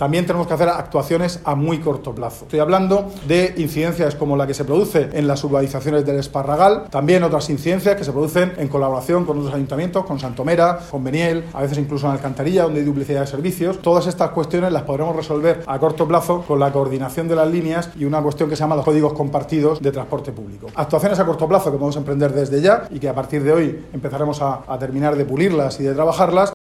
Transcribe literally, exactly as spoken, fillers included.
También tenemos que hacer actuaciones a muy corto plazo. Estoy hablando de incidencias como la que se produce en las urbanizaciones del Esparragal, también otras incidencias que se producen en colaboración con otros ayuntamientos, con Santomera, con Beniel, a veces incluso en Alcantarilla, donde hay duplicidad de servicios. Todas estas cuestiones las podremos resolver a corto plazo con la coordinación de las líneas y una cuestión que se llama los códigos compartidos de transporte público. Actuaciones a corto plazo que podemos emprender desde ya y que a partir de hoy empezaremos a, a terminar de pulirlas y de trabajarlas,